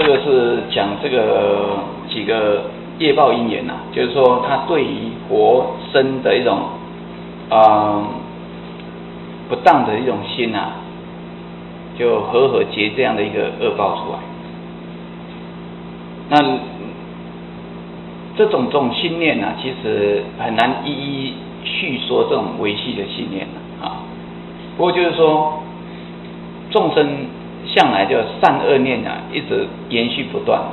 这个是讲这个几个业报因缘呐，就是说他对于活生的一种不当的一种心啊，就合结这样的一个恶报出来。那这种信念啊，其实很难一一叙说这种维系的信念啊。不过就是说，众生向来就善恶念啊，一直延续不断。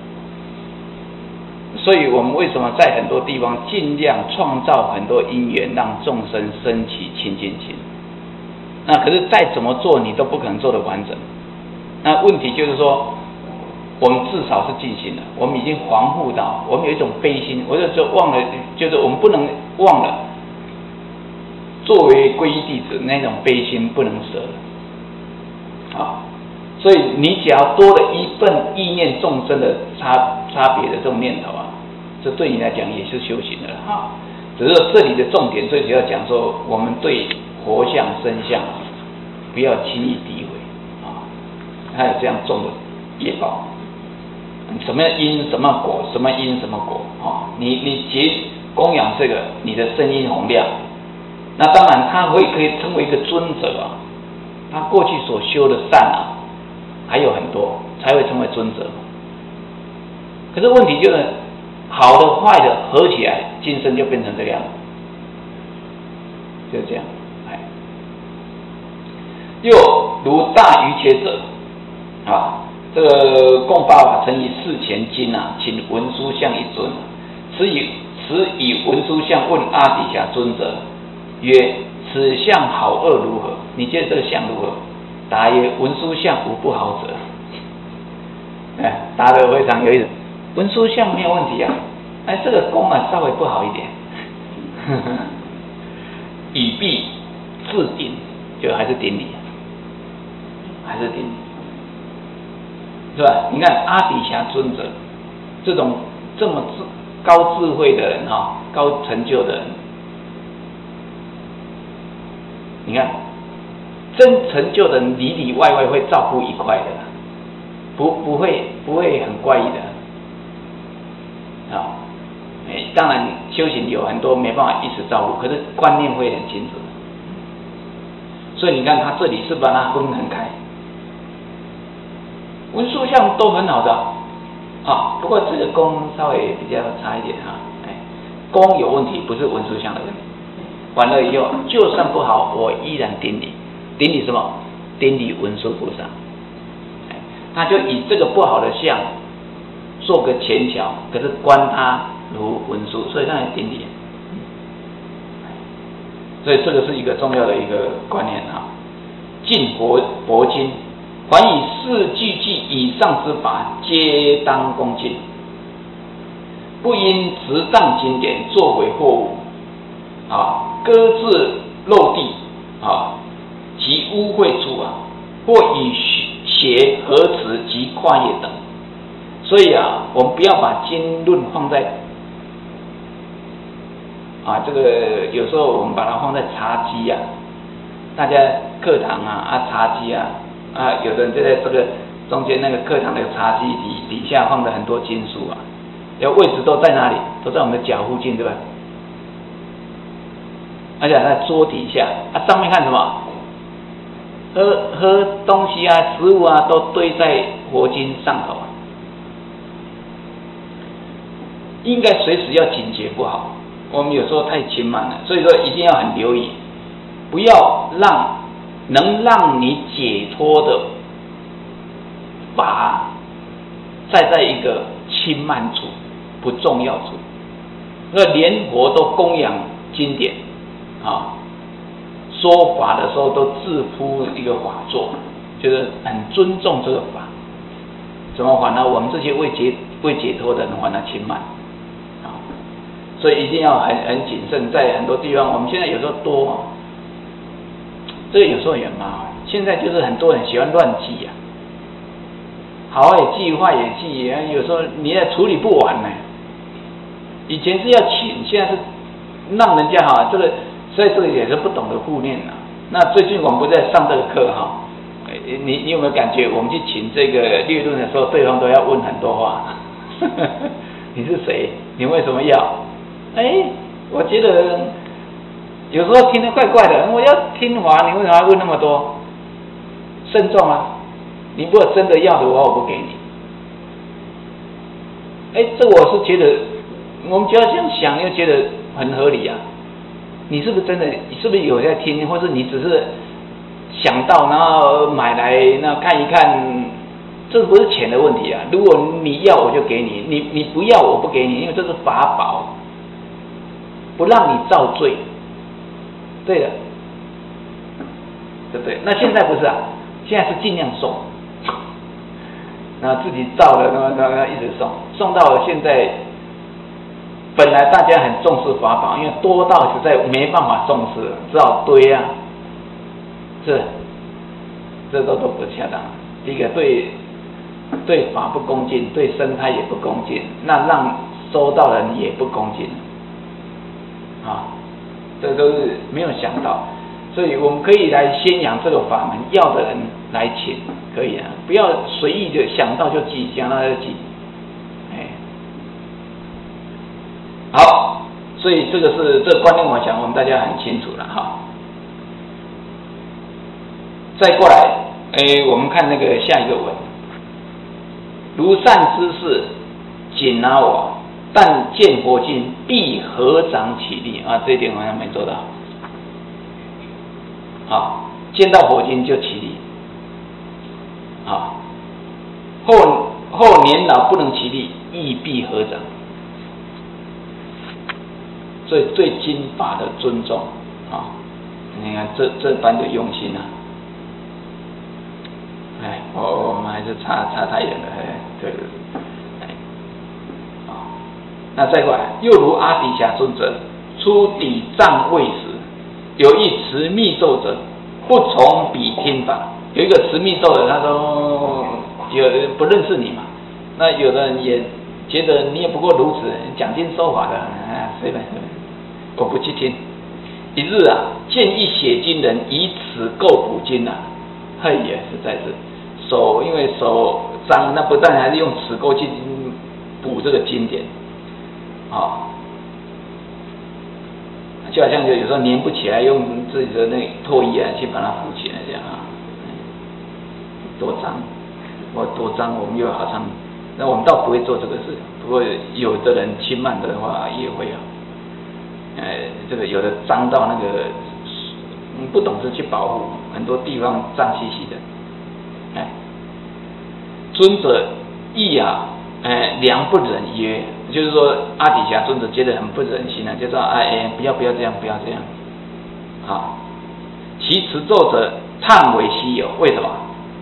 所以我们为什么在很多地方尽量创造很多因缘，让众生升起清净心？那可是再怎么做，你都不可能做得完整。那问题就是说，我们至少是尽心了，我们已经防护到，我们有一种悲心，我就忘了，就是我们不能忘了，作为皈依弟子那种悲心不能舍了啊。所以你只要多了一份意念众生的差别的这种念头啊，这对你来讲也是修行的了啊。只是这里的重点最主要讲说，我们对活相生相不要轻易诋毁啊，还有这样重的业报，什么因什么果，什么因什么果啊？你结供养这个你的身因宏量，那当然他可以成为一个尊者啊，他过去所修的善啊还有很多，才会成为尊者。可是问题就是，好的坏的合起来，今生就变成这个样子，就是这样。又如大瑜伽者啊，这个供八法乘以4钱金啊，请文殊像一尊。此以文殊像问阿底峡尊者曰：此相好恶如何？你觉得这个相如何？答曰：文殊像无不好者。答得非常有意思。文殊像没有问题啊，这个功啊稍微不好一点。以必自顶，就还是顶礼，还是顶礼，是吧？你看阿底峡尊者这种这么高智慧的人哈，高成就的人，你看真成就的人里里外外会照顾一块的，不会很怪异的啊。当然修行有很多没办法一直照顾，可是观念会很清楚。所以你看他这里是把它分很开，文殊像都很好的啊，不过这个功稍微比较差一点啊。功有问题，不是文殊像的问题。完了以后，就算不好，我依然顶礼。顶礼什么？顶礼文殊菩萨。他就以这个不好的相做个前桥，可是观他如文殊，所以他来顶礼。所以这个是一个重要的一个观念啊。敬佛经，凡以4句偈以上之法，皆当恭敬。不因执当经典作为货物啊，搁置漏地啊，及污秽处啊，或以邪合持及跨越等。所以啊，我们不要把经论放在这个有时候我们把它放在茶几啊，大家课堂茶几有的人就在这个中间那个课堂的茶几底下放了很多经书啊，位置都在哪里？都在我们的脚附近，对吧？而且在桌底下上面看什么？喝东西食物都堆在佛经上头啊，应该随时要警觉，不好。我们有时候太轻慢了，所以说一定要很留意，不要能让你解脱的法在一个轻慢处，不重要处。连佛都供养经典说法的时候都自铺一个法座，就是很尊重这个法。怎么法呢？我们这些未解脱的人还他轻慢所以一定要很谨慎。在很多地方，我们现在有时候多这个有时候也麻烦。现在就是很多人喜欢乱记好也记，坏也记有时候你也处理不完呢。以前是要请，现在是让人家所以这个也是不懂得护念那最近我们不在上这个课你有没有感觉，我们去请这个律论的时候，对方都要问很多话？你是谁？你为什么要？我觉得有时候听得怪怪的，我要听话，你为什么要问那么多？慎重啊！你如果真的要的话，我不给你。这我是觉得，我们只要这样想，又觉得很合理啊。你是不是真的？你是不是有在听，或是你只是想到然后买来那看一看？这不是钱的问题啊！如果你要，我就给你；你不要，我不给你，因为这是法宝，不让你造罪。对的，对不对？那现在不是啊，现在是尽量送，那自己造了，那一直送到了现在。本来大家很重视法宝，因为多到实在没办法重视，只好堆啊，这都不恰当。第一个对法不恭敬，对生态也不恭敬，那让收到人也不恭敬啊，这都是没有想到。所以我们可以来宣扬这个法门，要的人来请，可以啊，不要随意的想到就记，想到就记。好，所以这个观念，我想我们大家很清楚了哈。再过来，我们看那个下一个文，如善知识，紧拿我，但见佛经，必合掌起立啊，这一点好像没做到。好，见到佛经就起立。好，后年老不能起立，亦必合掌。所以对经法的尊重啊，你看这般的用心啊，我们还是差太远了，对，那再过来，又如阿底峡尊者出抵藏位时，有一持密咒者，不从彼听法。有一个持密咒的，他说有人不认识你嘛，那有的人也觉得你也不过如此，讲经说法的，随便。我不去听。一日啊，见一写经人以此垢补经啊，嘿呀，实在是因为手脏，那不但还是用齿垢去补这个经典，就好像有时候粘不起来，用自己的那唾液啊去把它扶起来这样啊，多脏，多脏，我们又好像，那我们倒不会做这个事，不过有的人轻慢的话也会啊。这个有的脏到那个，不懂得去保护，很多地方脏兮兮的。尊者亦啊，良不忍曰，就是说阿底峡尊者觉得很不忍心啊，就说不要这样，不要这样。好，其持咒者叹为稀有，为什么？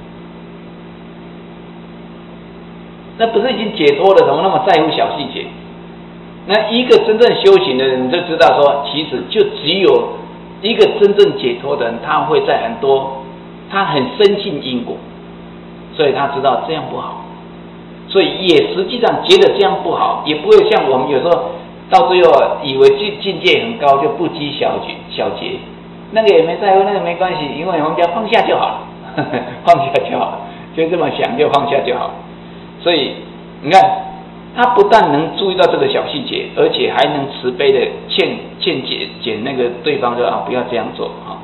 那不是已经解脱了，怎么那么在乎小细节？那一个真正修行的人，你就知道说，其实就只有一个真正解脱的人，他会在他很深信因果，所以他知道这样不好，所以也实际上觉得这样不好，也不会像我们有时候到最后以为境界很高就不拘小节，那个也没在乎，那个没关系，因为我们只要放下就好了，放下就好了，就这么想就放下就好了。所以你看。他不但能注意到这个小细节，而且还能慈悲的劝解那个对方说不要这样做啊。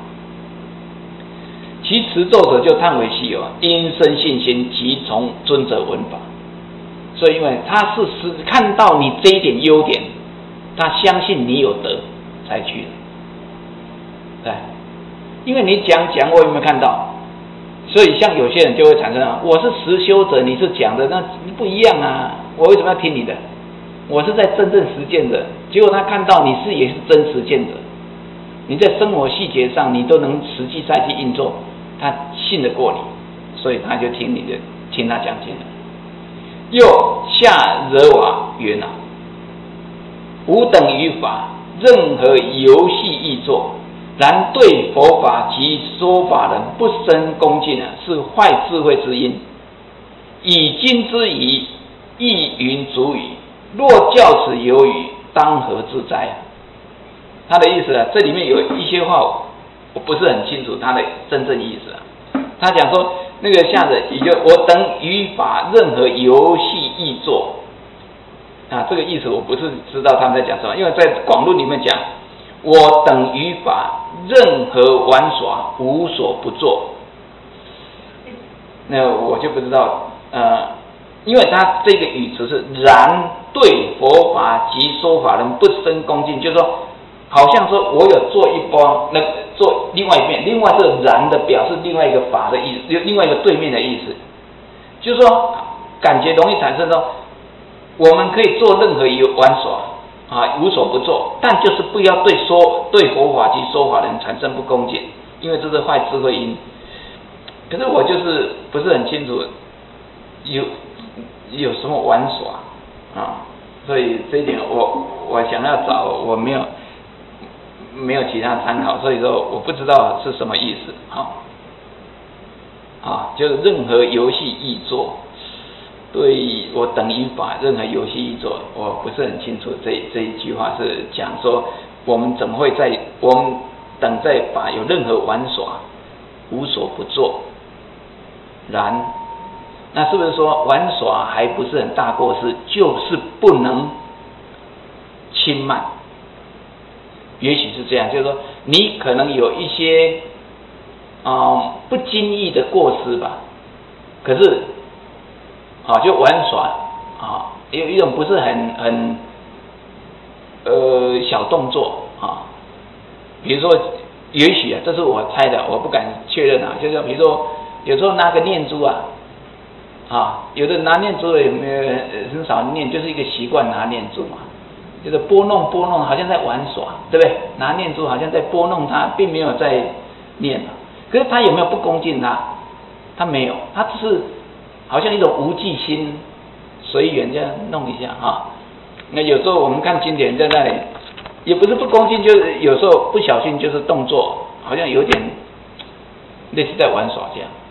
其持咒者就叹为稀有，因生信心，即从尊者闻法。所以因为他是看到你这一点优点，他相信你有德才去的。对，因为你讲我有没有看到？所以像有些人就会产生我是实修者，你是讲的那不一样啊。我为什么要听你的？我是在真正实践者，结果他看到你也是真实践者，你在生活细节上你都能实际再去运作，他信得过你，所以他就听他讲经了。又下惹瓦曰呢，吾等于法，任何游戏易作，然对佛法及说法人不生恭敬是坏智慧之因。以今之疑，亦云足语，若教此有语，当何自哉？他的意思这里面有一些话我不是很清楚他的真正意思他讲说， 那个下的也就我等于法任何游戏亦作啊，这个意思我不是知道他们在讲什么，因为在广论里面讲，我等于法任何玩耍无所不作，那我就不知道因为他这个语词是然对佛法及说法人不生恭敬，就是说好像说我有做一波，那做另外一面，另外这个然的表示另外一个法的意思，另外一个对面的意思，就是说感觉容易产生说，我们可以做任何一个玩耍啊，无所不做，但就是不要对佛法及说法人产生不恭敬，因为这是坏智慧因。可是我就是不是很清楚有什么玩耍啊，所以这一点我想要找，我没有其他参考，所以说我不知道是什么意思就是任何游戏亦作，对我等于法任何游戏亦作，我不是很清楚这一句话是讲说我们怎么会我们等在法有任何玩耍无所不作，那是不是说玩耍还不是很大过失，就是不能轻慢？也许是这样，就是说你可能有一些不经意的过失吧，可是就玩耍有一种不是很小动作比如说也许这是我猜的，我不敢确认就是比如说有时候拿个念珠有的拿念珠也很少念，就是一个习惯拿念珠嘛，就是拨弄，好像在玩耍，对不对？拿念珠好像在拨弄它，并没有在念可是他有没有不恭敬它？他没有，他只是好像一种无记心，随缘这样弄一下那有时候我们看经典在那里，也不是不恭敬，就是有时候不小心就是动作，好像有点类似在玩耍这样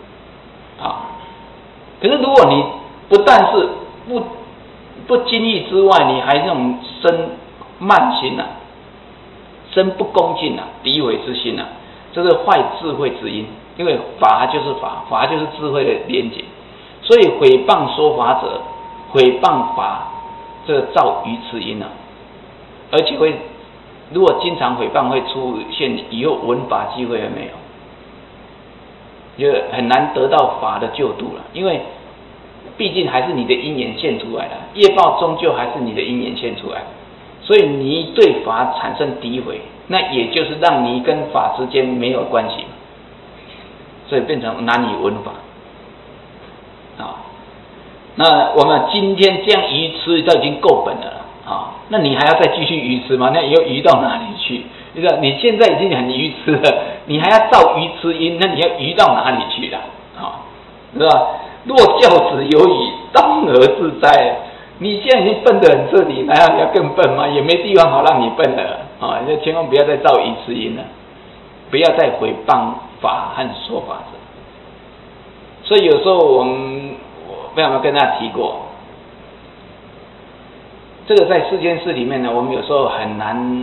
可是如果你不但是不经意之外，你还那种生慢心生不恭敬诋毁之心这是坏智慧之因。因为法就是法就是智慧的连结，所以毁谤说法者，毁谤法这个造愚痴因而且如果经常毁谤，会出现以后闻法机会还没有，就很难得到法的救度了。因为毕竟还是你的因缘现出来的，业报终究还是你的因缘现出来，所以你对法产生诋毁，那也就是让你跟法之间没有关系，所以变成难以闻法那我们今天这样愚痴都已经够本了那你还要再继续愚痴吗？那你又愚到哪里去？你现在已经很愚痴了，你还要造愚痴因，那你要愚到哪里去了是吧？若教子有语，当而自哉。你现在已经笨得很彻底，还要更笨吗？也没地方好让你笨了就千万不要再造愚痴因了，不要再毁谤法和说法者。所以有时候我不知道有没有跟大家提过，这个在世间事里面呢，我们有时候很难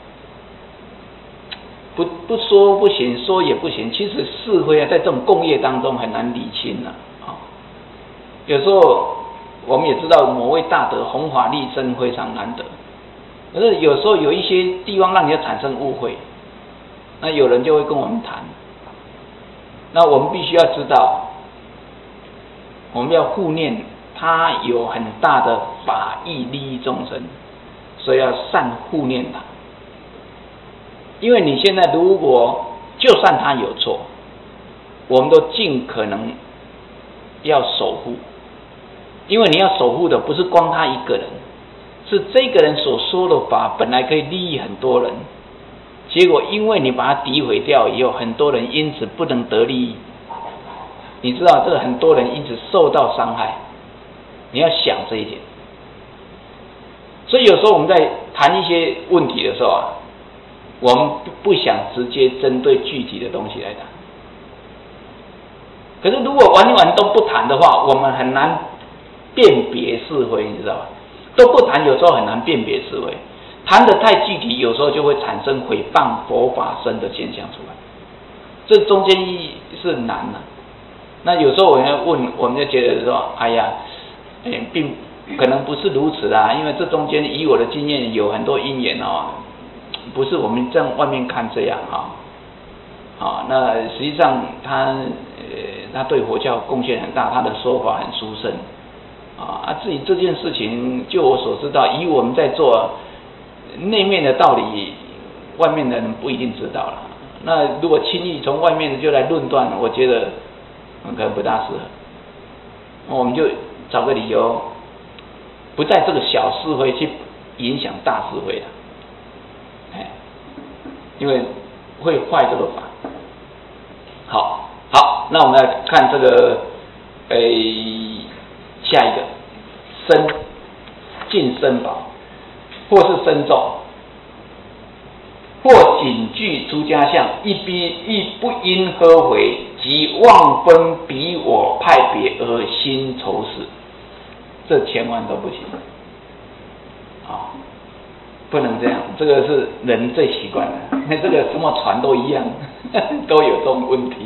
不说不行，说也不行。其实是非在这种共业当中很难理清有时候我们也知道某位大德弘法利生非常难得，可是有时候有一些地方让你产生误会，那有人就会跟我们谈，那我们必须要知道，我们要护念他有很大的法益利益众生，所以要善护念他。因为你现在如果就算他有错，我们都尽可能要守护，因为你要守护的不是光他一个人，是这个人所说的法本来可以利益很多人，结果因为你把它诋毁掉以后，很多人因此不能得利益。你知道这个很多人因此受到伤害，你要想这一点。所以有时候我们在谈一些问题的时候我们不想直接针对具体的东西来谈。可是如果完都不谈的话，我们很难辨别是非，你知道吧？都不谈，有时候很难辨别是非。谈得太具体，有时候就会产生毁谤佛法身的现象出来。这中间是难那有时候我们问，我们就觉得说，哎呀，并可能不是如此啦，因为这中间以我的经验有很多因缘哦，不是我们在外面看这样哈。好，那实际上他对佛教贡献很大，他的说法很殊胜至于这件事情，就我所知道，以我们在做内面的道理，外面的人不一定知道了。那如果轻易从外面就来论断，我觉得可能不大适合。我们就找个理由，不在这个小是非去影响大是非了，因为会坏这个法。好，那我们来看这个下一个身净身宝，或是身众，或仅具出家相，亦不应呵回，即妄分彼我派别而心仇视，这千万都不行不能这样，这个是人最习惯的，那这个什么船都一样，都有这种问题，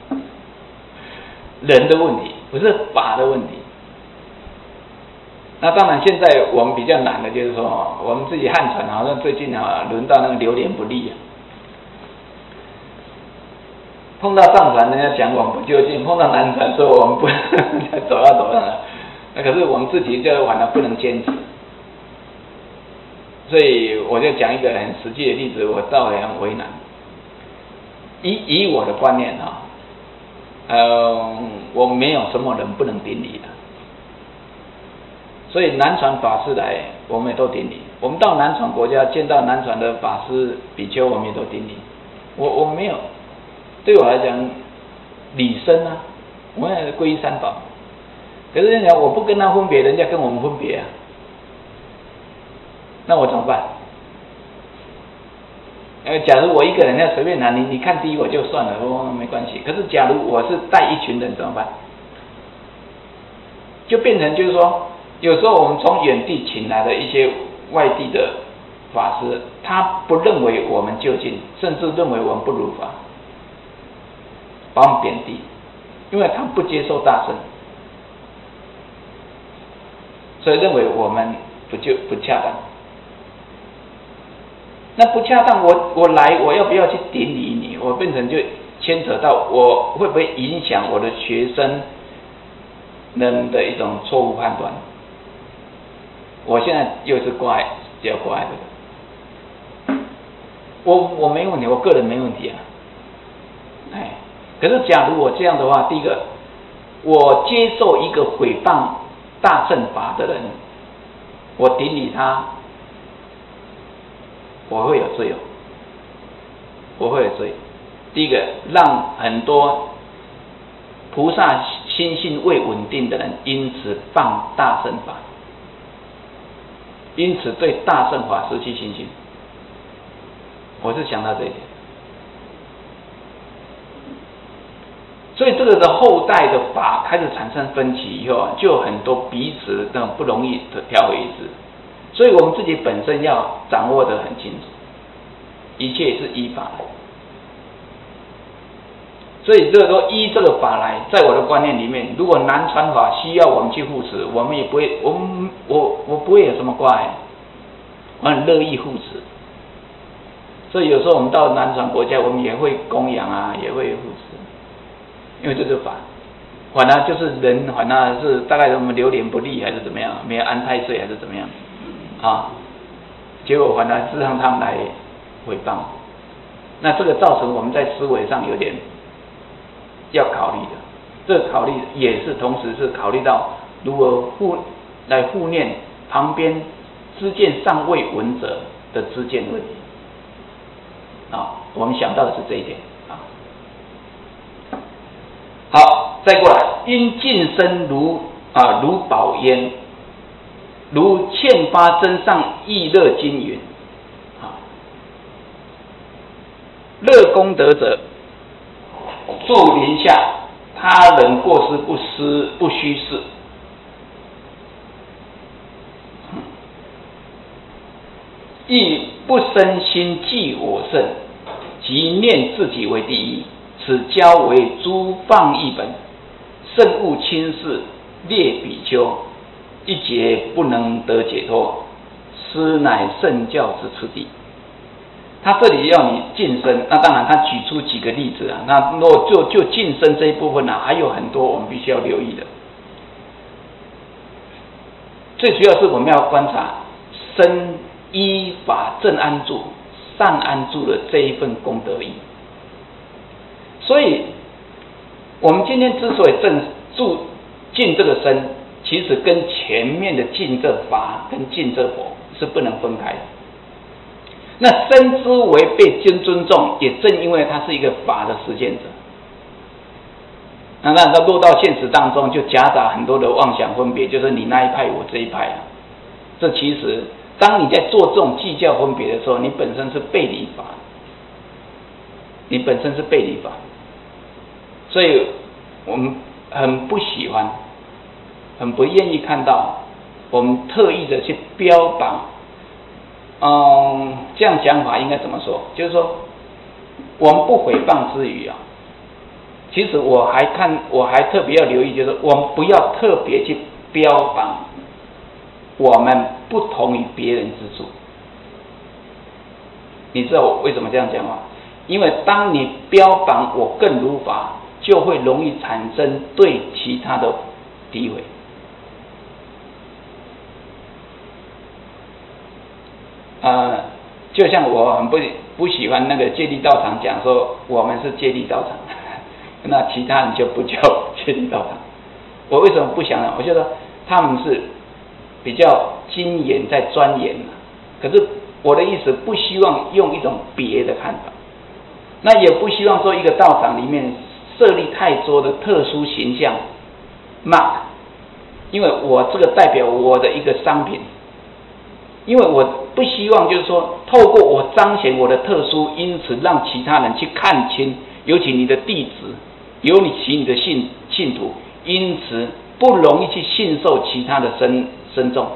人的问题，不是法的问题。那当然，现在我们比较难的就是说，我们自己汉传好像最近轮到那个流年不利碰到上传人家讲我们不究竟，碰到南传说我们不走了，那可是我们自己就反而不能坚持。所以我就讲一个很实际的例子，我倒也很为难。以我的观念我没有什么人不能顶礼的，所以南传法师来，我们也都顶礼。我们到南传国家见到南传的法师比丘，我们也都顶礼。我没有，对我来讲，礼生我们也皈依三宝。可是人家我不跟他分别，人家跟我们分别那我怎么办？假如我一个人要随便拿你看低我就算了，没关系。可是假如我是带一群人怎么办？就变成就是说，有时候我们从远地请来的一些外地的法师，他不认为我们究竟，甚至认为我们不如法，把我们贬低，因为他不接受大乘，所以认为我们不恰当。那不恰当，我来，我要不要去顶礼你？我变成就牵扯到我会不会影响我的学生人的一种错误判断？我现在又是比较挂碍的，我没问题，我个人没问题可是假如我这样的话，第一个，我接受一个毁谤大乘法的人，我顶礼他。我会有罪我会有罪。第一个，让很多菩萨心性未稳定的人，因此谤大乘法，因此对大乘法失去信心。我是想到这一点，所以这个的后代的法开始产生分歧以后就有很多彼此那种不容易调回一致。所以我们自己本身要掌握得很清楚，一切是依法来。所以这个说依这个法来，在我的观念里面，如果南传法需要我们去护持，我们也不会，我不会有什么挂碍，我很乐意护持。所以有时候我们到南传国家，我们也会供养也会护持，因为这是法。反而就是人，反而是大概我们流年不利还是怎么样，没有安太岁还是怎么样。结果反而是让他们来诽谤，那这个造成我们在思维上有点要考虑的。这个考虑也是同时是考虑到如何来护念旁边知见尚未闻者的知见问题我们想到的是这一点好，再过来，因净身如宝烟。如欠发真上意乐金云，乐功德者，住林下，他人过失不虚事。亦不生心计我胜，即念自己为第一，此教为诸放逸本， 政务轻视，劣比丘，一劫不能得解脱，斯乃圣教之次第。他这里要你晋升，那当然他举出几个例子啊。那若就晋升这一部分呢，还有很多我们必须要留意的。最主要是我们要观察身依法正安住、善安住的这一份功德义。所以，我们今天之所以净这个身，其实跟前面的净这法跟净这佛是不能分开的。那身之为被尊重，也正因为它是一个法的实践者。那它落到现实当中，就夹杂很多的妄想分别，就是你那一派，我这一派啊。这其实，当你在做这种计较分别的时候，你本身是背离法，你本身是背离法。所以我们很不喜欢，很不愿意看到我们特意的去标榜。这样讲法应该怎么说？就是说，我们不诽谤之余啊，其实我还特别要留意，就是我们不要特别去标榜我们不同于别人之处。你知道我为什么这样讲吗？因为当你标榜我更如法，就会容易产生对其他的诋毁。就像我很不喜欢那个戒律道场讲说我们是戒律道场，那其他人就不叫戒律道场。我为什么不想呢？我觉得他们是比较精研在钻研，可是我的意思不希望用一种别的看法，那也不希望说一个道场里面设立太多的特殊形象 mark， 因为我这个代表我的一个商品。因为我不希望就是说透过我彰显我的特殊，因此让其他人去看清，尤其你的弟子，尤其你的信徒，因此不容易去信受其他的僧众。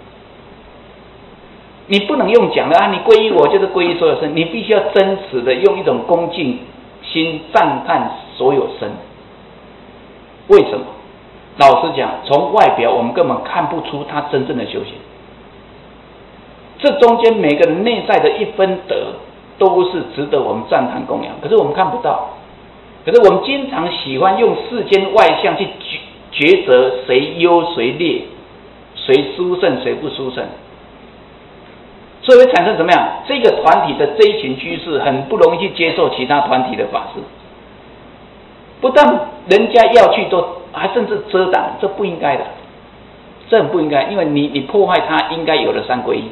你不能用讲的啊，你皈依我就是皈依所有僧，你必须要真实的用一种恭敬心赞叹所有僧。为什么？老实讲，从外表我们根本看不出他真正的修行。这中间每个人内在的一分德都是值得我们赞叹供养，可是我们看不到。可是我们经常喜欢用世间外相去抉择谁优谁劣，谁殊胜谁不殊胜，所以会产生怎么样？这个团体的这一群居士很不容易去接受其他团体的法师，不但人家要去都还甚至遮挡，这不应该的，这很不应该，因为你破坏他应该有的三皈依。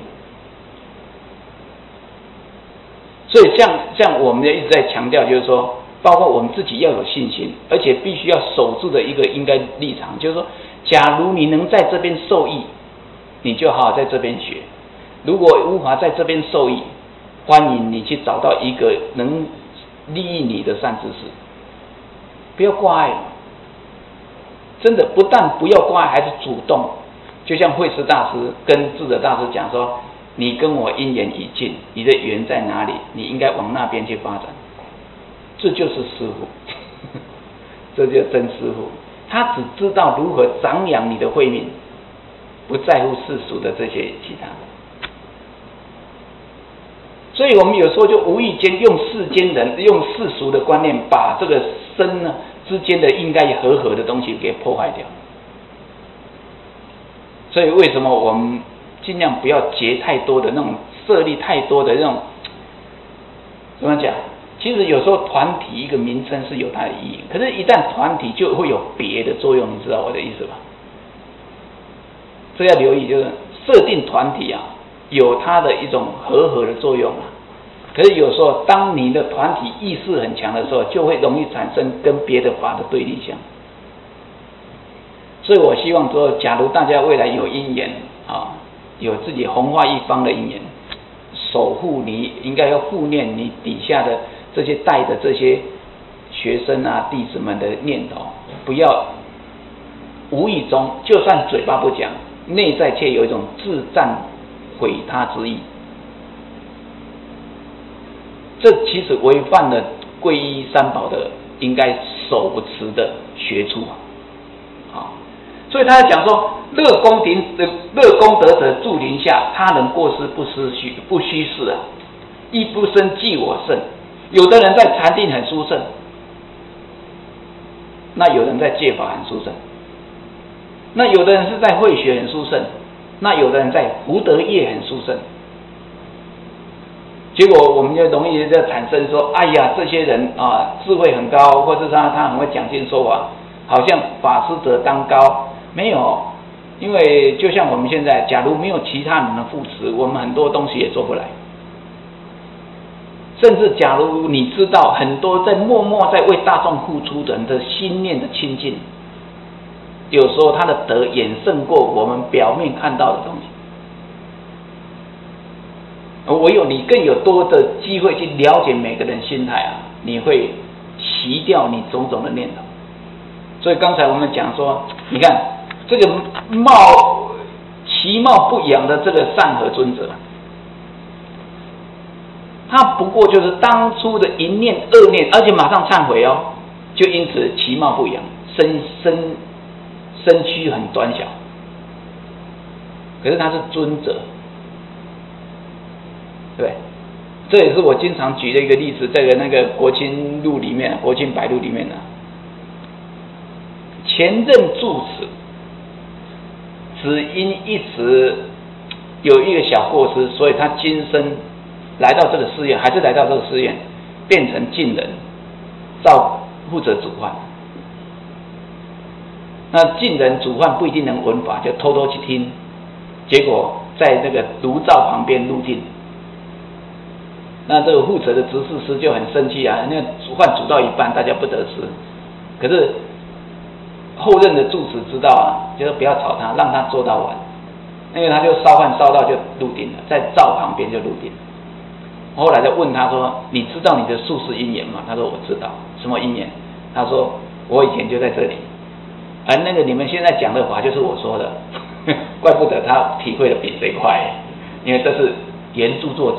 所以像我们一直在强调，就是说，包括我们自己要有信心，而且必须要守住的一个应该立场，就是说，假如你能在这边受益，你就好好在这边学；如果无法在这边受益，欢迎你去找到一个能利益你的善知识，不要挂碍。真的不但不要挂碍，还是主动。就像慧思大师跟智者大师讲说，你跟我因缘已尽，你的缘在哪里？你应该往那边去发展。这就是师父，这就是真师父。他只知道如何长养你的慧命，不在乎世俗的这些其他的。所以我们有时候就无意间用世间人、用世俗的观念，把这个身呢之间的应该和合的东西给破坏掉。所以为什么我们尽量不要结太多的那种设立太多的那种，怎么讲？其实有时候团体一个名称是有它的意义，可是一旦团体就会有别的作用，你知道我的意思吧？这要留意，就是设定团体啊，有它的一种和合的作用啊。可是有时候当你的团体意识很强的时候，就会容易产生跟别的法的对立相。所以我希望说，假如大家未来有因缘啊，有自己弘化一方的因缘，守护你应该要护念你底下的这些带的这些学生啊弟子们的念头，不要无意中就算嘴巴不讲，内在却有一种自赞毁他之意。这其实违反了皈依三宝的应该守持的学处。 好，所以他讲说，乐功德者住林下，他人过失不虚事啊，亦不生计我胜。有的人在禅定很殊胜，那有人在戒法很殊胜，那有的人是在慧学很殊胜，那有的人在福德业很殊胜。结果我们就容易在产生说，哎呀，这些人啊智慧很高，或者他很会讲经说法，好像法师者当高。没有，因为就像我们现在，假如没有其他人的扶持，我们很多东西也做不来。甚至假如你知道很多在默默在为大众付出的人的心念的清净，有时候他的德远胜过我们表面看到的东西。唯有你更有多的机会去了解每个人心态啊，你会洗掉你种种的念头。所以刚才我们讲说，你看这个其貌不扬的这个善和尊者，他不过就是当初的一念恶念，而且马上忏悔哦，就因此其貌不扬，身躯很短小。可是他是尊者。对，这也是我经常举的一个例子，在那个国清录里面，国清白录里面呢，前任住持只因一时有一个小过失，所以他今生来到这个寺院，还是来到这个寺院，变成近人，负责主犯。那近人主犯不一定能闻法，就偷偷去听，结果在那个炉灶旁边入定。那这个负责的执事师就很生气啊，那个煮饭煮到一半，大家不得吃。可是后任的住持知道啊，就说不要吵他，让他做到完。因为他就烧饭烧到就入定了，在灶旁边就入定。后来就问他说：“你知道你的宿世因缘吗？”他说：“我知道。”什么因缘？他说：“我以前就在这里。”而那个你们现在讲的法就是我说的，怪不得他体会的比谁快，因为这是原著作者。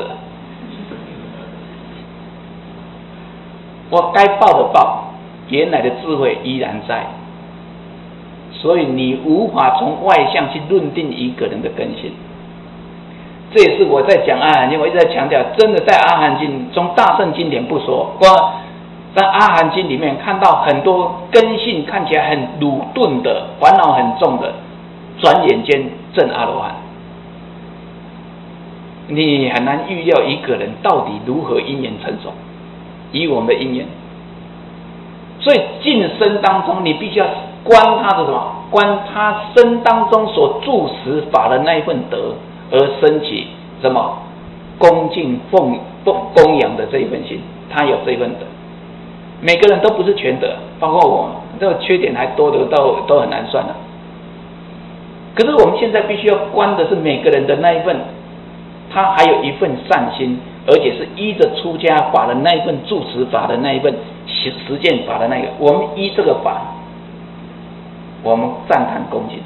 我该报的报，原来的智慧依然在，所以你无法从外向去论定一个人的根性。这也是我在讲阿含经，我一直在强调，真的在阿含经中大圣经典不说，光在阿含经里面看到很多根性看起来很鲁钝的、烦恼很重的，转眼间证阿罗汉。你很难预料一个人到底如何因缘成熟。以我们的因缘，所以近身当中，你必须要观他的什么？观他身当中所住持法的那一份德，而升起什么恭敬供养的这一份心，他有这一份德。每个人都不是全德，包括我，这个缺点还多的都很难算了。可是我们现在必须要观的是每个人的那一份，他还有一份善心。而且是依着出家法的那一份住持法的那一份实践法的那个，我们依这个法，我们赞叹恭敬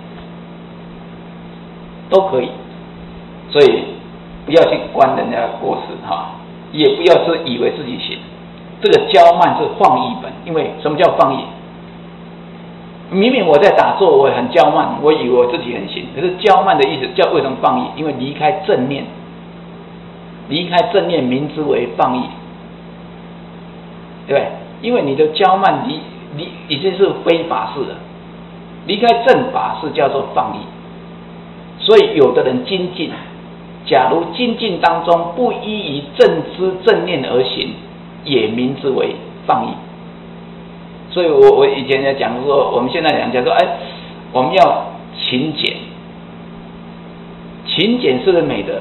都可以。所以不要去观人家的过失哈，也不要是以为自己行。这个骄慢是放逸本，因为什么叫放逸？明明我在打坐，我很骄慢，我以为我自己很行，可是骄慢的意思叫为什么放逸？因为离开正念。离开正念，名之为放逸，对不对？因为你的骄慢已经是非法事了，离开正法是叫做放逸。所以有的人精进，假如精进当中不依于正知正念而行，也名之为放逸。所以我以前在讲说，我们现在讲说，我们要勤俭，勤俭是不是美德？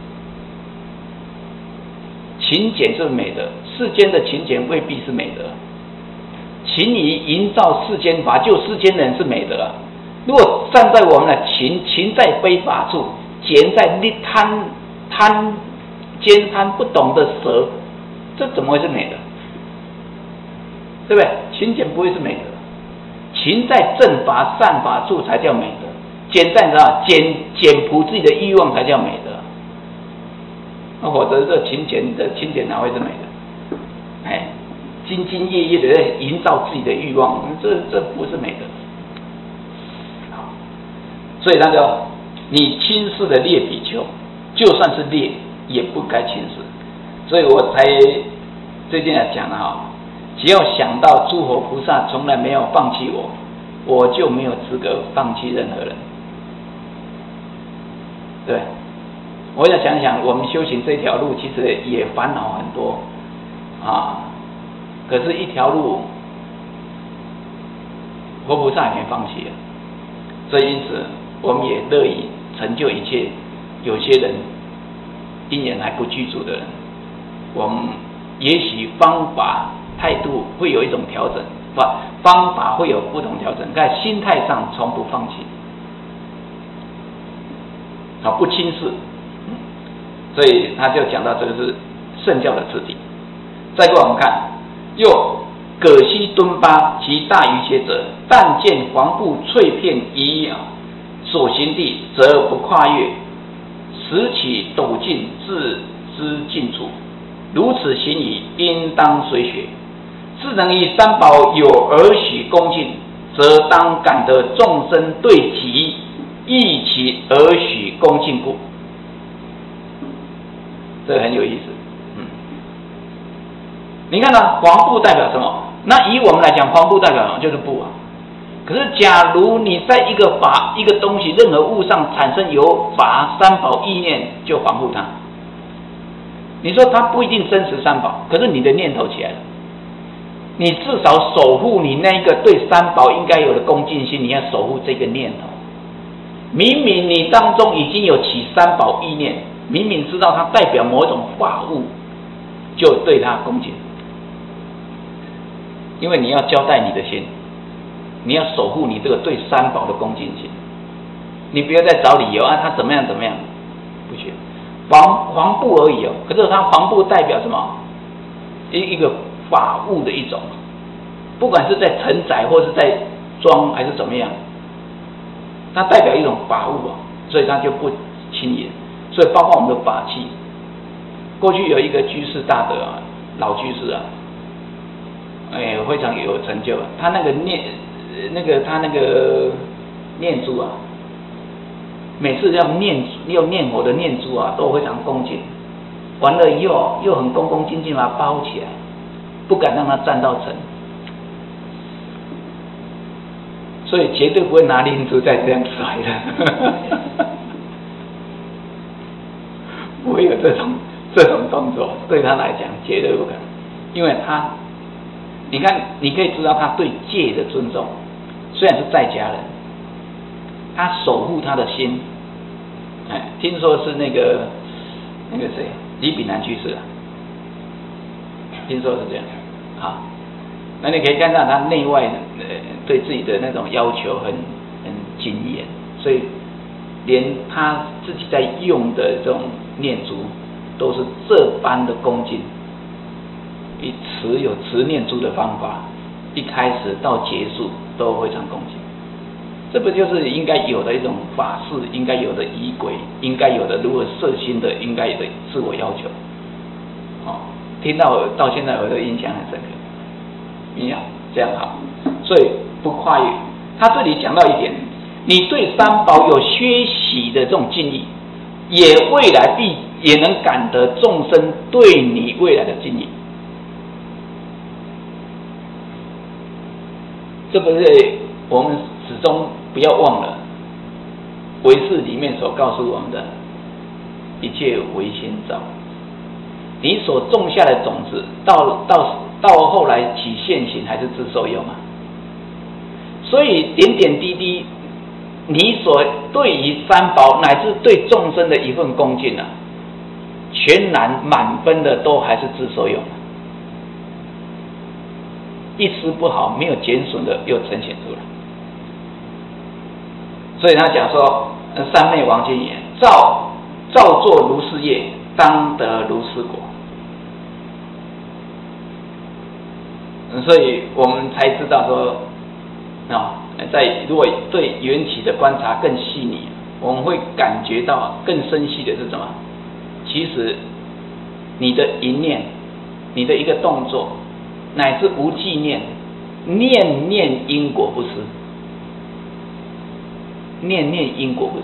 勤俭是美德，世间的勤俭未必是美德。勤于营造世间法，救世间人是美德啊。如果站在我们的勤在非法处，俭在奸贪不懂得舍，这怎么会是美德？对不对？勤俭不会是美德，勤在正法善法处才叫美德，俭在哪？减朴自己的欲望才叫美德。那否则这勤俭哪会是美德？兢兢业业的在营造自己的欲望，这不是美德。 所以他就你轻视的劣比丘，就算是劣也不该轻视。所以我才最近讲了只要想到诸佛菩萨从来没有放弃我，我就没有资格放弃任何人。对，我要想想，我们修行这条路其实也烦恼很多可是一条路，佛菩萨也没放弃了，所以因此我们也乐意成就一切。有些人因缘还不具足的人，我们也许方法态度会有一种调整，方法会有不同调整，在心态上从不放弃，不轻视。所以他就讲到这个是圣教的次第。再过我们看，又葛西敦巴其大于邪者，但见黄布翠片以所行地，则不跨越，拾起陡进，自知尽处。如此行矣，应当随学。自能以三宝有而许恭敬，则当感得众生对己，亦其而许恭敬故。这个很有意思。你看呢？黄布代表什么？那以我们来讲，黄布代表什么？就是布可是，假如你在一个法、一个东西、任何物上产生有法三宝意念，就防护它。你说它不一定真实三宝，可是你的念头起来了，你至少守护你那个对三宝应该有的恭敬心，你要守护这个念头。明明你当中已经有起三宝意念，明明知道它代表某种法物，就对它恭敬，因为你要交代你的心，你要守护你这个对三宝的恭敬心，你不要再找理由它怎么样怎么样，不行。黄布而已可是它黄布代表什么？一个法物的一种，不管是在承载或是在装还是怎么样，它代表一种法物所以它就不轻言。所以包括我们的法器，过去有一个居士大德老居士非常有成就他那个念珠每次要念佛的念珠都非常恭敬，完了以后又很恭恭敬敬把它包起来，不敢让它沾到尘，所以绝对不会拿念珠再这样甩的不会有这种动作，对他来讲绝对不可能，因为他，你看，你可以知道他对戒的尊重，虽然是在家人，他守护他的心。听说是那个谁，李炳南居士听说是这样那你可以看到他内外对自己的那种要求很谨严，所以连他自己在用的这种念珠都是这般的恭敬，有持念珠的方法，一开始到结束都非常恭敬。这不就是应该有的一种法事，应该有的仪轨，应该有的如何摄心的，应该有的自我要求。听到现在我的印象很深刻。这样好，所以不跨越。他这里讲到一点，你对三宝有歇息的这种敬意，未来也能感得众生对你未来的敬意。这不是我们始终不要忘了唯识里面所告诉我们的，一切唯心造。你所种下的种子，到后来起现行还是自受用所以点点滴滴，你所对于三宝乃至对众生的一份恭敬全然满分的都还是自受用一丝不毫没有减损的又呈现出来。所以他讲说，三昧王经言，照作如是业，当得如是果。所以我们才知道说如果对缘起的观察更细腻，我们会感觉到更深细的是什么？其实你的一念，你的一个动作，乃至无记念，念念因果不失。 念念因果不是，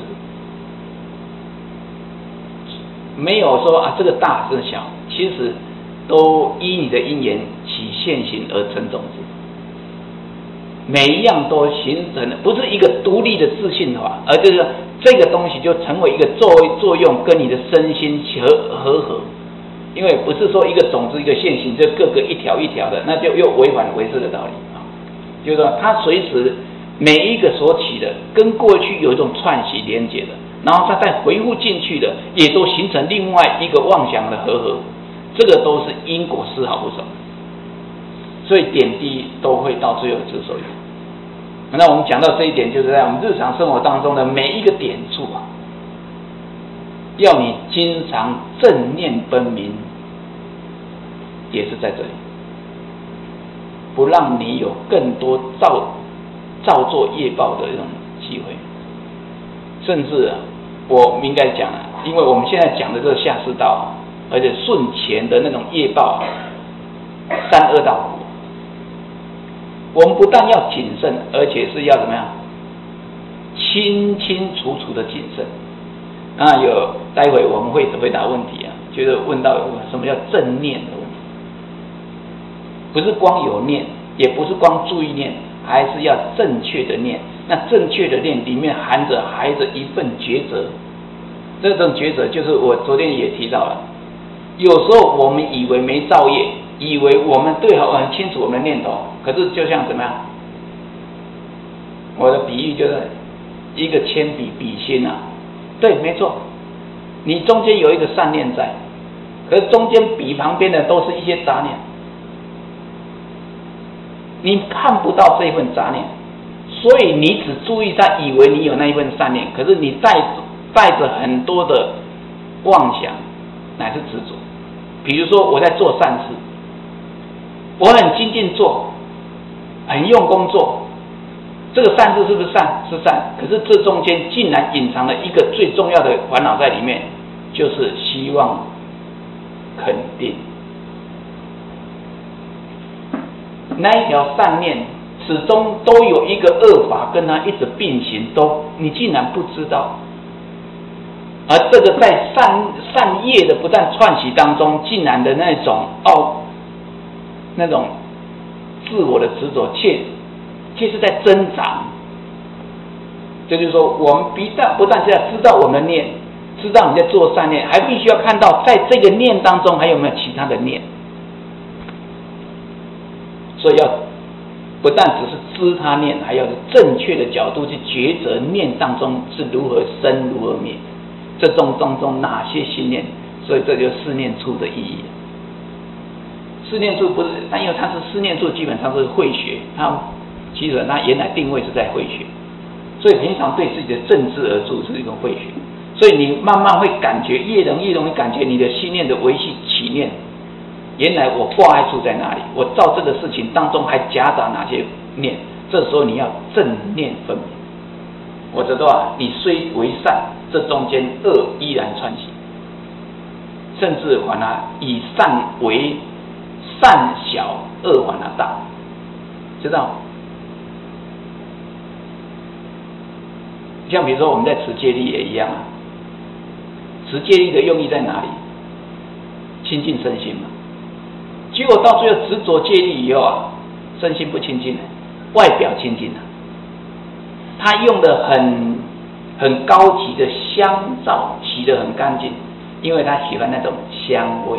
没有说啊这个大是小，其实都依你的因缘起现行而成种子，每一样都形成了，不是一个独立的自性法，而就是这个东西就成为一个作用，跟你的身心合，因为不是说一个种子一个现行，就各个一条一条的，那就又违反唯识的道理啊。就是说，它随时每一个所起的，跟过去有一种串习连结的，然后它再回复进去的，也都形成另外一个妄想的合，这个都是因果丝毫不少，所以点滴都会到最后之所有。那我们讲到这一点，就是在我们日常生活当中的每一个点处啊，要你经常正念分明，也是在这里，不让你有更多造作业报的一种机会。甚至我们应该讲因为我们现在讲的这个下士道，而且顺前的那种业报三恶道苦，我们不但要谨慎，而且是要怎么样清清楚楚的谨慎。那待会我们会回答问题就是问到什么叫正念的问题，不是光有念，也不是光注意念，还是要正确的念。那正确的念里面含着一份抉择，这种抉择就是我昨天也提到了，有时候我们以为没造业，以为我们对很清楚我们的念头，可是就像怎么样？我的比喻就是一个铅笔笔芯对，没错，你中间有一个善念在，可是中间笔旁边的都是一些杂念，你看不到这一份杂念，所以你只注意在以为你有那一份善念，可是你带着很多的妄想乃至执着。比如说我在做善事，我很精进做，很用功做，这个善事是不是善？是善，可是这中间竟然隐藏了一个最重要的烦恼在里面，就是希望肯定。那一条善念始终都有一个恶法跟它一直并行，你竟然不知道。而这个在善业的不断串习当中，竟然的那种那种自我的执着，却是在增长。这就是说，我们不但是要知道我们的念，知道你在做善念，还必须要看到在这个念当中还有没有其他的念。所以要不但只是知他念，还要是正确的角度去抉择念当中是如何生如何灭，这当中哪些心念，所以这就是四念处的意义。四念处不是，因为它是四念处，基本上是慧学，其实它原来定位是在慧学，所以平常对自己的正知而住是一种慧学，所以你慢慢会感觉，越容易感觉你的心念的维系起念，原来我挂碍处在哪里，我造这个事情当中还夹杂哪些念，这时候你要正念分明，否则的话，你虽为善，这中间恶依然串习，甚至反而以善为善小，恶反而大，知道吗？像比如说我们在持戒律也一样持戒律的用意在哪里？清净身心嘛。结果到最后执着戒律以后身心不清净，外表清净他用的很高级的香皂洗得很干净，因为他喜欢那种香味。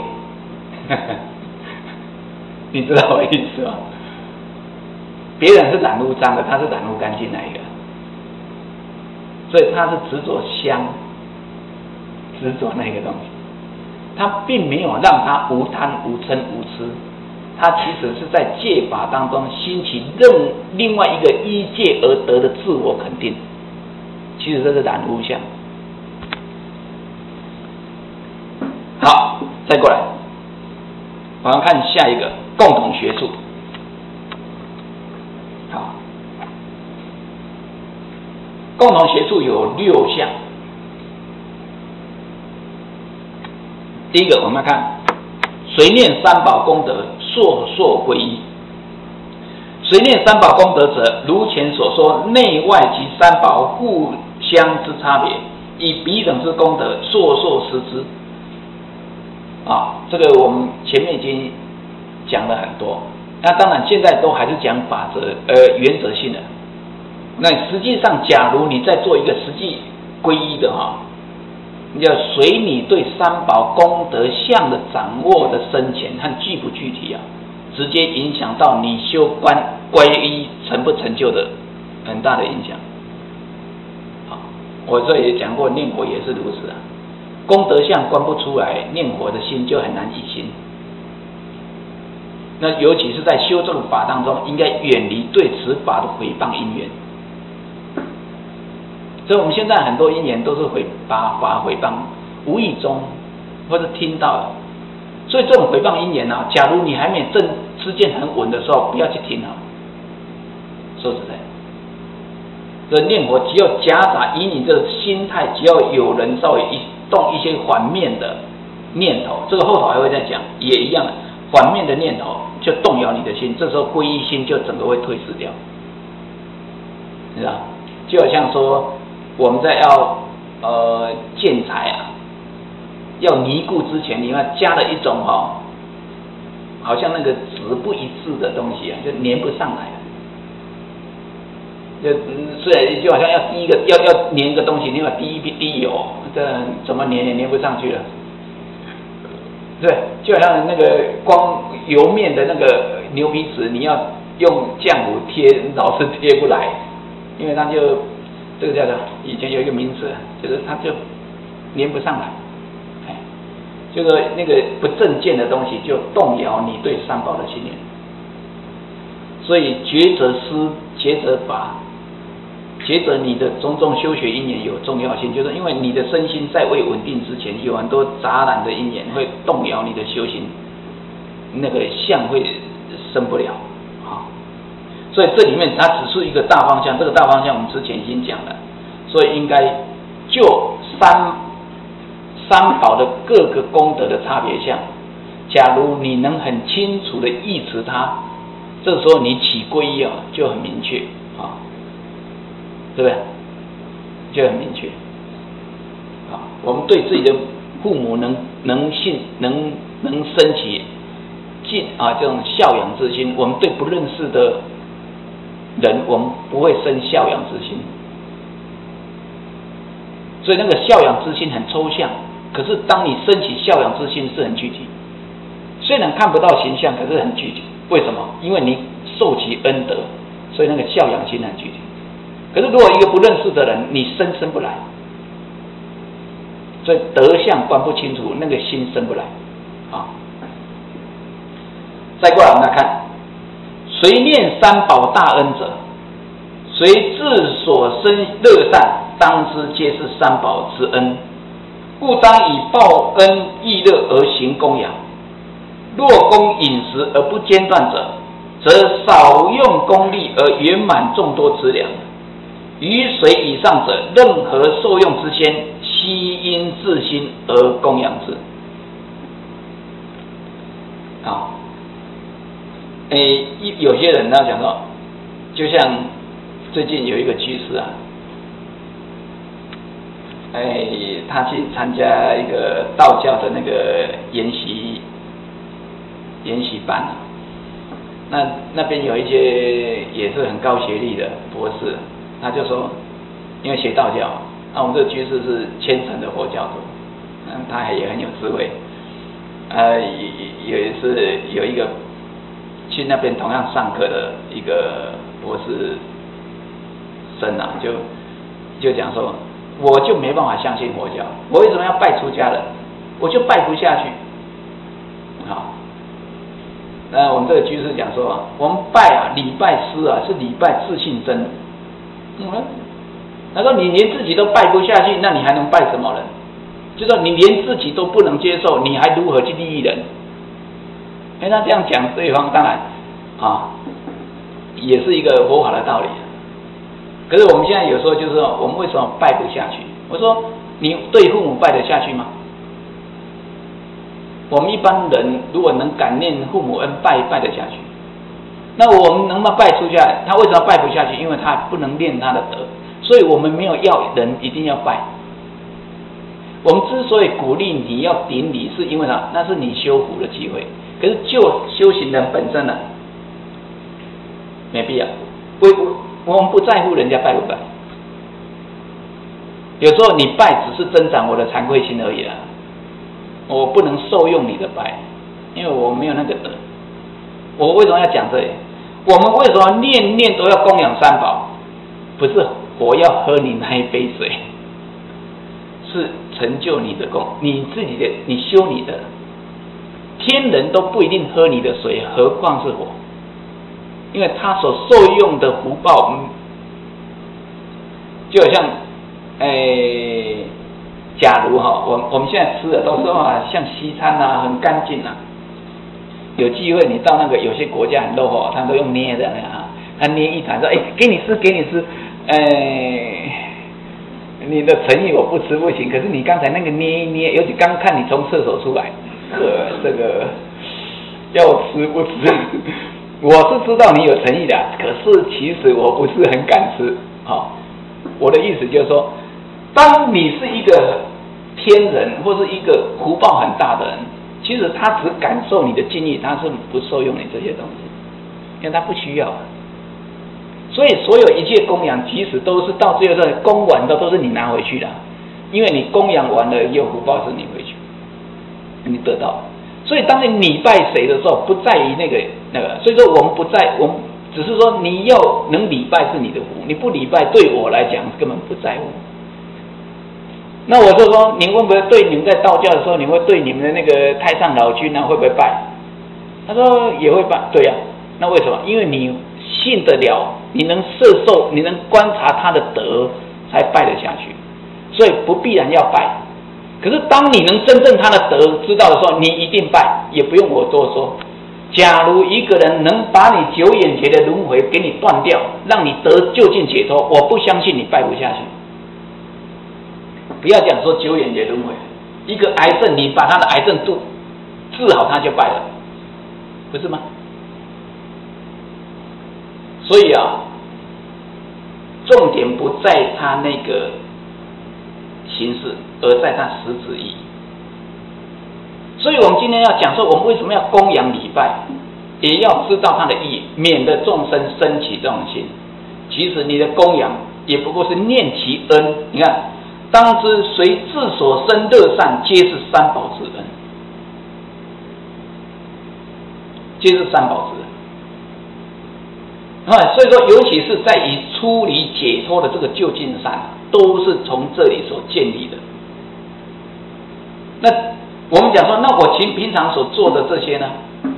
你知道我意思吗？别人是染污脏的，他是染污干净那一个，所以他是执着香，执着那个东西，他并没有让他无贪无嗔无痴，他其实是在戒法当中兴起另外一个依戒而得的自我肯定，其实这是染污相。好，再过来，我们看下一个共同学处。好，共同学处有6项。第一个，我们看随念三宝功德，烁烁皈依。 谁念三宝功德者，如前所说，内外及三宝互相之差别，以彼等之功德，烁烁失之。这个我们前面已经讲了很多。那当然，现在都还是讲法则，原则性的。那实际上，假如你在做一个实际皈依的你要随你对三宝功德相的掌握的深浅和具不具体直接影响到你修皈依成不成就的很大的影响。我这也讲过，念佛也是如此功德相观不出来，念佛的心就很难起心。那尤其是在修这个法当中，应该远离对此法的诽谤因缘。所以我们现在很多因缘都是把法诽谤，无意中或者听到了。所以这种诽谤因缘假如你还没正知见很稳的时候，不要去听说实在，这念佛只要夹杂以你的心态，只要有人稍微动一些反面的念头，这个后头还会再讲，也一样，反面的念头就动摇你的心，这时候皈依心就整个会退失掉，是吧？就好像说我们在要建材要泥固之前，你要加了一种好像那个质不一致的东西就粘不上来了。虽然就好像要滴一个要粘一个东西，你要滴一滴油，这怎么粘也粘不上去了。对，就好像那个光油面的那个牛皮纸，你要用浆糊贴，老是贴不来，因为它就这个叫做以前有一个名词，就是它就粘不上来。就是那个不正见的东西，就动摇你对三宝的信念。所以抉择思、抉择法、抉择你的种种修学因缘有重要性，就是因为你的身心在未稳定之前，有很多杂染的因缘会动摇你的修行，那个相会生不了所以这里面它只是一个大方向，这个大方向我们之前已经讲了，所以应该就三宝的各个功德的差别相，假如你能很清楚的意识它，这时候你起皈依就很明确对不对？就很明确我们对自己的父母能信能升起这种孝养之心，我们对不认识的人，我们不会生孝养之心。所以那个孝养之心很抽象，可是当你升起孝养之心是很具体，虽然看不到形象，可是很具体。为什么？因为你受其恩德，所以那个孝养心很具体。可是如果一个不认识的人，你生不来，所以德相观不清楚，那个心生不来再过来我们来看，谁念三宝大恩者，谁自所生乐善，当知皆是三宝之恩，故当以报恩益乐而行供养。若供饮食而不间断者，则少用功力而圆满众多资粮。于谁以上者，任何受用之先，悉因自心而供养之。有些人呢讲到，就像最近有一个居士他去参加一个道教的那个研习班那边有一些也是很高学历的博士，他就说，因为学道教，我们这个居士是虔诚的佛教徒，他也很有智慧，也是有一个去那边同样上课的一个博士生就讲说，我就没办法相信佛教，我为什么要拜出家人？我就拜不下去。那我们这个居士讲说，我们拜礼拜师是礼拜自信真。他说你连自己都拜不下去，那你还能拜什么人？就说你连自己都不能接受，你还如何去利益人？那这样讲对方当然也是一个佛法的道理。可是我们现在有时候就是说，我们为什么拜不下去？我说你对父母拜得下去吗？我们一般人如果能感念父母恩，拜得下去。 那我们能不能拜出下？他为什么拜不下去？因为他不能练他的德，所以我们没有要人一定要拜。我们之所以鼓励你要顶礼，是因为呢，那是你修福的机会。可是就修行人本身呢，没必要。我们不在乎人家拜不拜。有时候你拜只是增长我的惭愧心而已啦，我不能受用你的拜，因为我没有那个德。我为什么要讲这里？我们为什么念念都要供养三宝？不是我要喝你那一杯水，是成就你的功，你自己的，你修你的。天人都不一定喝你的水，何况是我？因为他所受用的福报，就好像，假如哈，我们现在吃的都是像西餐啊，很干净啊。有机会你到那个有些国家很落后，他都用捏的啊，他捏一盘说，给你吃，给你吃，你的诚意我不吃不行，可是你刚才那个捏一捏，尤其刚看你从厕所出来，这个要吃不吃？我是知道你有诚意的，可是其实我不是很敢吃。我的意思就是说，当你是一个天人或是一个福报很大的人，其实他只感受你的敬意，他是不受用你这些东西，因为他不需要。所以所有一切供养，其实都是到最后供完的都是你拿回去的，因为你供养完了，有福报是你回去，你得到。所以当你礼拜谁的时候，不在于那个，所以说我们只是说你要能礼拜是你的福，你不礼拜对我来讲根本不在乎。那我就说，你会不会对你们在道教的时候，你会对你们的那个太上老君啊，会不会拜？他说也会拜，对呀。那为什么？因为你信得了，你能摄受，你能观察他的德，才拜得下去，所以不必然要拜。可是当你能真正他的德知道的时候，你一定拜，也不用我多说。假如一个人能把你九眼劫的轮回给你断掉，让你得究竟解脱，我不相信你拜不下去。不要讲说九眼劫轮回，一个癌症你把他的癌症治好，他就拜了，不是吗？所以重点不在他那个形式，而在他实质意义。所以我们今天要讲说，我们为什么要供养礼拜，也要知道它的意义，免得众生生起这种心。其实你的供养也不过是念其恩。你看，当知随自所生乐善，皆是三宝之恩，皆是三宝之恩。所以说，尤其是在于出离解脱的这个究竟善，都是从这里所建立的。那我们讲说，那我平常所做的这些呢？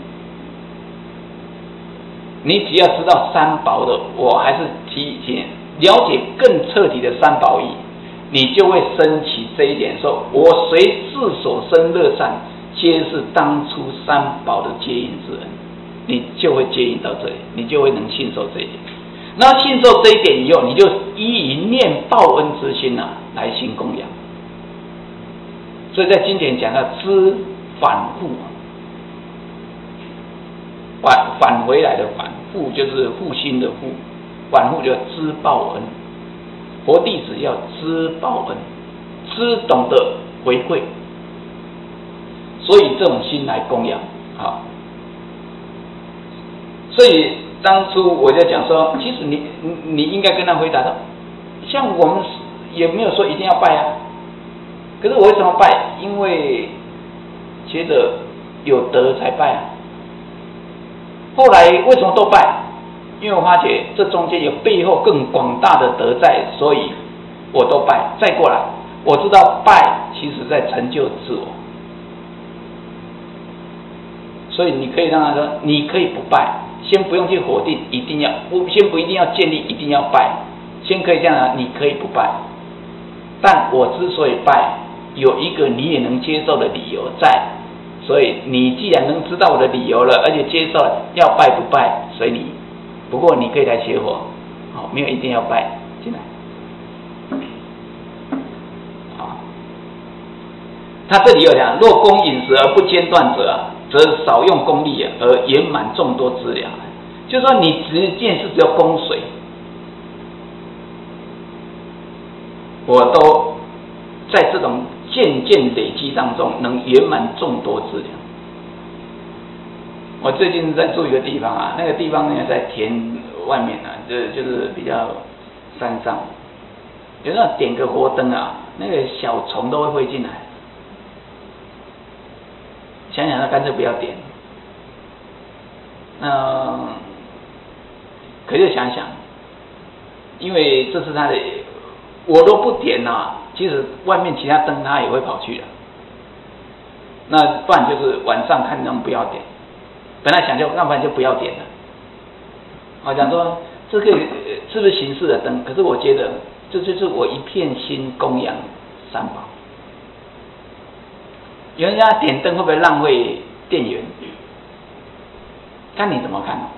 你只要知道三宝的，我还是提醒了解更彻底的三宝义，你就会升起这一点，说我随自所生乐善，皆是当初三宝的接引之恩，你就会接引到这里，你就会能信受这一点。那信受这一点以后，你就依于念报恩之心来行供养。所以在经典讲到知反复，返回来的返，复就是复兴的复，反复就知报恩。佛弟子要知报恩，知懂得回馈，所以这种心来供养。好，所以当初我就讲说，其实你应该跟他回答的，像我们也没有说一定要拜啊。可是我为什么拜？因为觉得有德才拜啊。后来为什么都拜？因为我发觉这中间有背后更广大的德在，所以我都拜。再过来，我知道拜其实在成就自我，所以你可以让他说，你可以不拜，先不用去否定，一定要，先不一定要建立，一定要拜，先可以这样，你可以不拜。但我之所以拜，有一个你也能接受的理由在，所以你既然能知道我的理由了，而且接受了，要拜不拜随你。不过你可以来学我，没有一定要拜进来。他这里有讲，若供饮食而不间断者，则少用功力而圆满众多资粮。 就是说你只有供水，我都在这种渐渐累积当中，能圆满众多资粮。我最近在住一个地方啊，那个地方呢在田外面啊，就是比较山上，有时候点个活灯啊，那个小虫都会飞进来。想想那干脆不要点。可是想想，因为这是他的，我都不点啊，其实外面其他灯他也会跑去的。那不然就是晚上看能不要点。本来想就要不然就不要点了。我讲说这个是不是形式的灯？可是我觉得这就是我一片心供养三宝。有人家点灯会不会浪费电源？看你怎么看。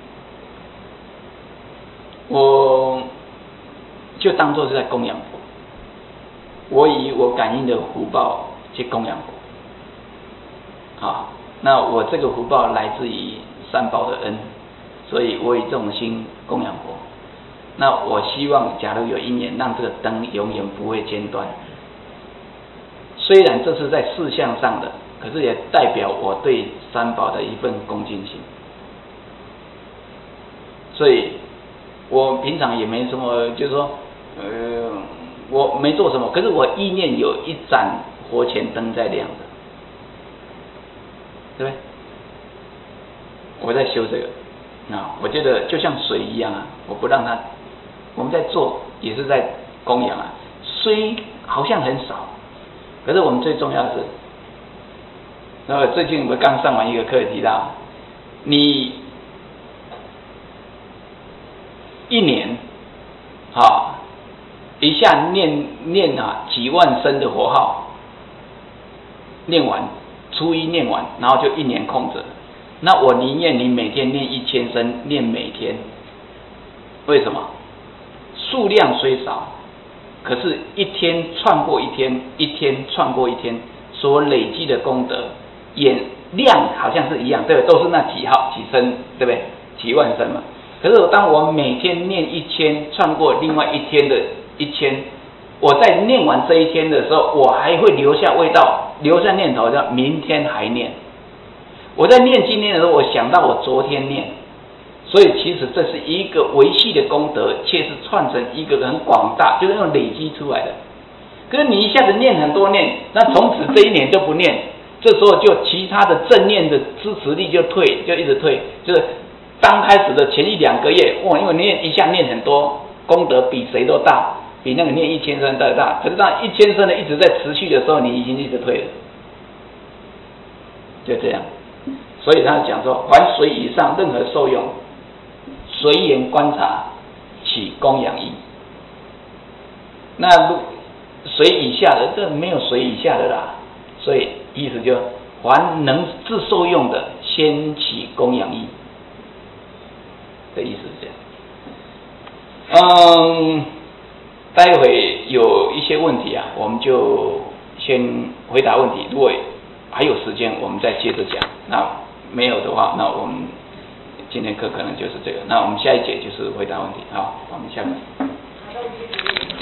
我就当作是在供养佛，我以我感应的福报去供养佛。好，那我这个福报来自于三宝的恩，所以我以这种心供养佛。那我希望假如有因缘，让这个灯永远不会间断。虽然这是在事项上的，可是也代表我对三宝的一份恭敬心。所以我平常也没什么，就是说，我没做什么，可是我意念有一盏活钱灯在亮的，对不对？我在修这个，我觉得就像水一样啊，我不让它，我们在做也是在供养啊，虽好像很少，可是我们最重要的是，最近我刚上完一个课提到，你一年，一下念几万声的佛号，念完，初一念完，然后就一年空着。那我宁愿你每天念1000声，念每天。为什么？数量虽少，可是一天串过一天，一天串过一天，所累积的功德，量好像是一样，对不对？都是那几声，对不对？几万声嘛。可是当我每天念1000，串过另外一天的1000，我在念完这一天的时候，我还会留下味道，留下念头，叫明天还念。我在念今天的时候，我想到我昨天念，所以其实这是一个维系的功德，却是串成一个很广大，就是用累积出来的。可是你一下子念很多念，那从此这一年就不念，这时候就其他的正念的支持力就一直退，就是刚开始的前1-2个月，因为念一下念很多，功德比谁都大，比那个念1000声的大。可是当1000声的一直在持续的时候，你已经一直退了，就这样。所以他讲说，凡水以上任何受用，随缘观察，起供养意。那水以下的，这没有水以下的啦。所以意思就，凡能自受用的，先起供养意。的意思是这样。待会有一些问题啊，我们就先回答问题。如果还有时间，我们再接着讲。那没有的话，那我们今天课可能就是这个。那我们下一节就是回答问题。好，我们下课。